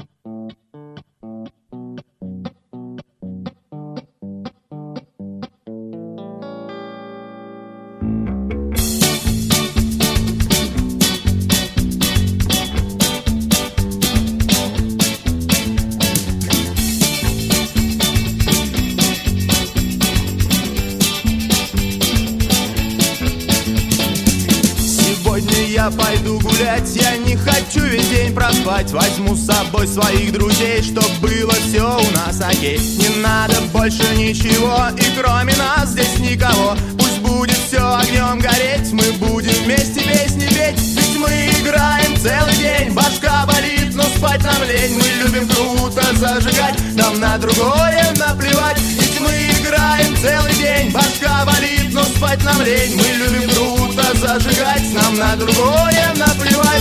Я пойду гулять, я не хочу весь день проспать. Возьму с собой своих друзей, чтоб было все у нас окей. Не надо больше ничего, и кроме нас здесь никого. Пусть будет все огнем гореть, мы будем вместе песни петь. Ведь мы играем целый день, башка болит, но спать нам лень. Мы любим круто зажигать, нам на другое наплевать. Ведь мы играем целый день, башка болит, но спать нам лень. Мы любим круто зажигать, нам на другое наплевать.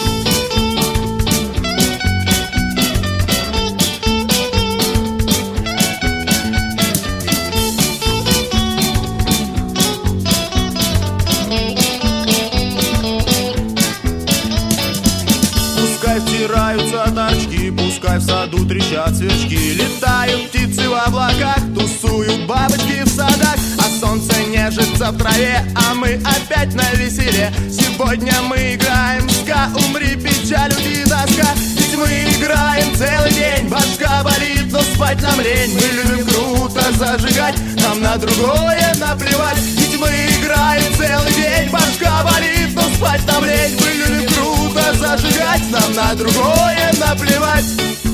Пускай втираются торчки, пускай в саду трещат сверчки. Летают птицы в облаках, тусуют бабочки в садах. А солнце нежится в траве, а мы опять на веселе. Сегодня мы играем ска, умри, печаль, уйди тоска. Ведь мы играем целый день, башка болит, но спать нам лень. Мы любим круто зажигать, нам на другое наплевать. Ведь мы играем целый день, башка болит, но спать нам лень. Мы любим круто зажигать, нам на другое наплевать.